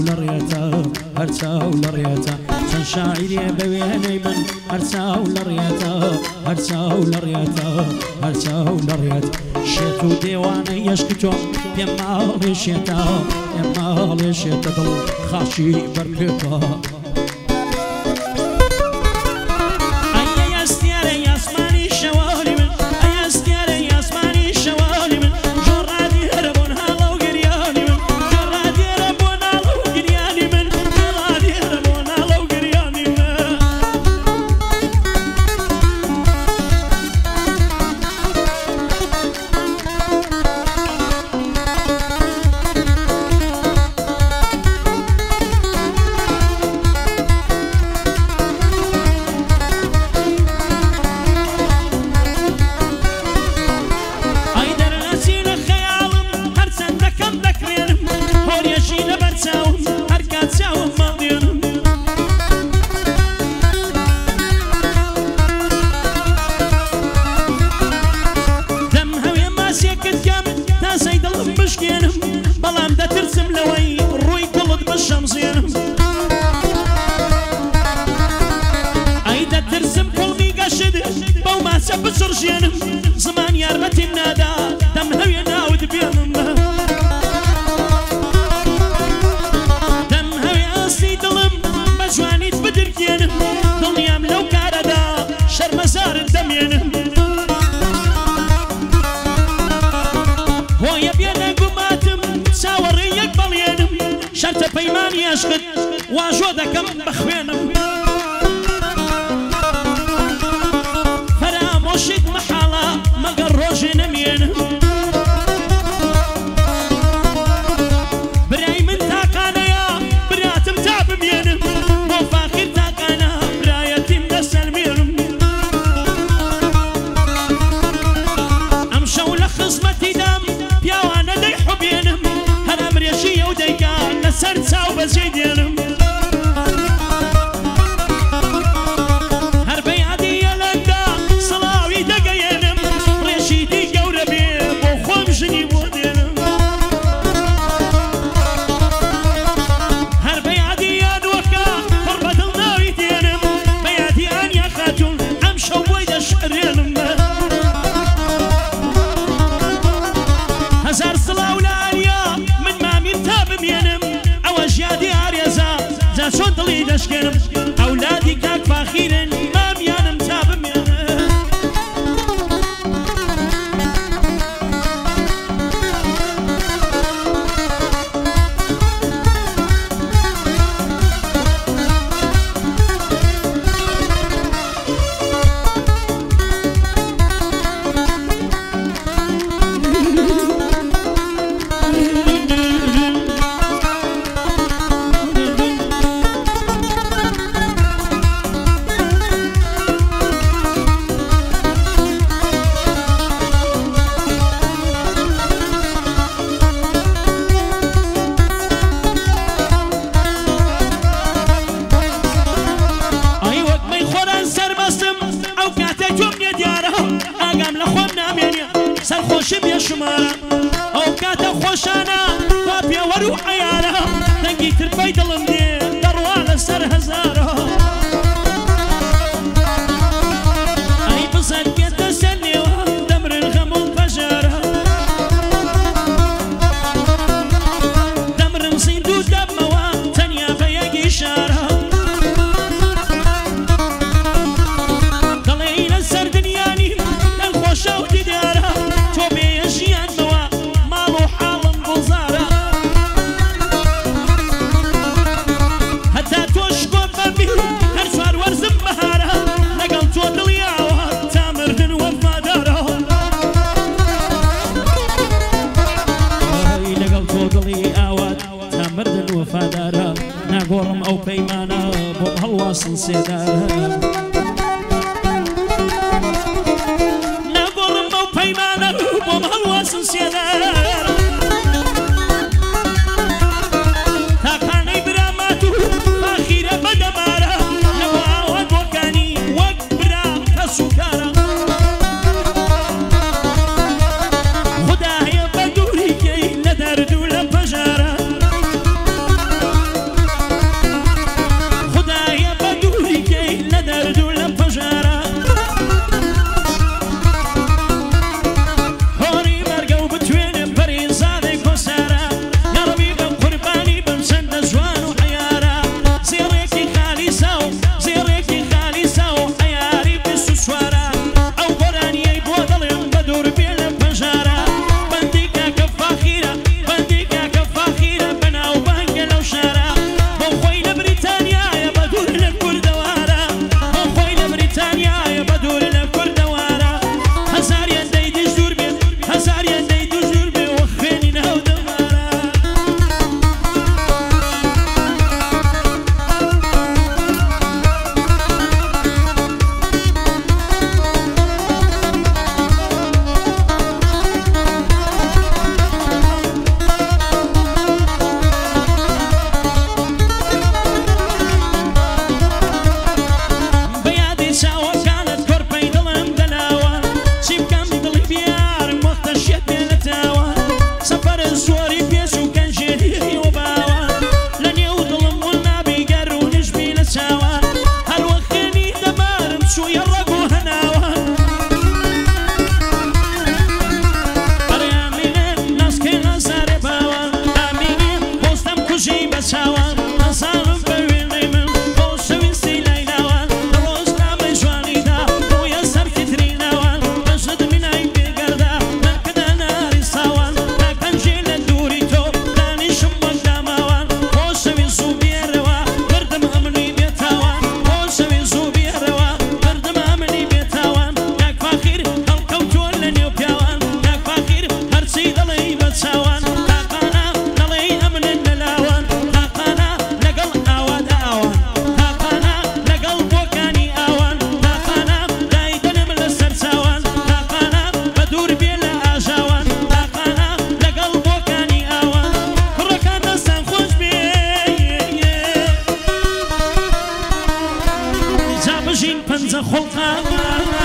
لريتا هرساو لريتا شاعري بويني من هرساو لريتا هرساو لريتا هرساو لريتا شيتو ديواني يشكتو يمال شيتا يمال شيتا دل خاشي بركتا زمان يارمتي منادا دم هوي ناود بينم دم هوي أصلي دلم بجواني تبدر كينم دنيام لو كاردا شرمزار الدم ينم هو يبينا قماتم ساوري يقبل ينم شرط بيماني يشغل واجودكم بخوينم فراموشك محالا مقر روجي نمينم براي من تاقانا يا براتم تاب مينم مو فاخر تاقانا برايتي مدسل مينم امشو لخصمتي دام بياوانا دي حبينم هنا مريشي وديكان نسر تساو بزيدينم أولادي كاك فاخيرن ما بيانم تابم سرخوشم يا شمارة أو كاتا خوشانا وابيا وروح عيانا تنقي تربي دلم دي دروالة سر هزارة أي بصد بيت تسني ودمر الغموم فجارة دمر مصيدو دموا تنيا فيا إشارة ضلينا السر دنياني الخوشة وددارة ناقورم أو بيمانا بوهالواصل سيدارا ناقورم أو بيمانا بوهالواصل سيدارا تاقاني براماتو فاخيرة بدمارا نبوعاوات وكاني وقبرا كسوكارا خداهي بدوري كي لدردو لبجارا بەچاوان هەزارم بە وێڵەی من بۆ شەویستی لای ناوان ڕۆژ نامەی جوانیدا بۆیە سەرکتری ناوان بەشت منای بێگەردا نەکەدا ناری ساوان ناکەنجێ لە دووری تۆ دانیشم وەک داماوان بۆ شەویست و بێرەوە بردم ئەمنی بێتاوان بۆ شەویست و بێرەوە بردم ئەمنی بێتاوان یاک فاخیر هەڵکەوتووە لە نێو پیاوان یاک فاخیر هەرچی دەڵێی بەچاوان تاقانە دەڵێی ئەمنن نەلاوان تاقانە لەگەڵ ئاوادا ئاوان تاقانە لەگەڵ بۆکانی ئاوان تاقانە دایدەنم لەسەر چاوان تاقانە بە دوور بێ لە ئاژاوان تاقانە لەگەڵ بۆکانی ئاوان کوڕەکان دەستان خۆش بێ جا بژین پەنجە خۆڵقان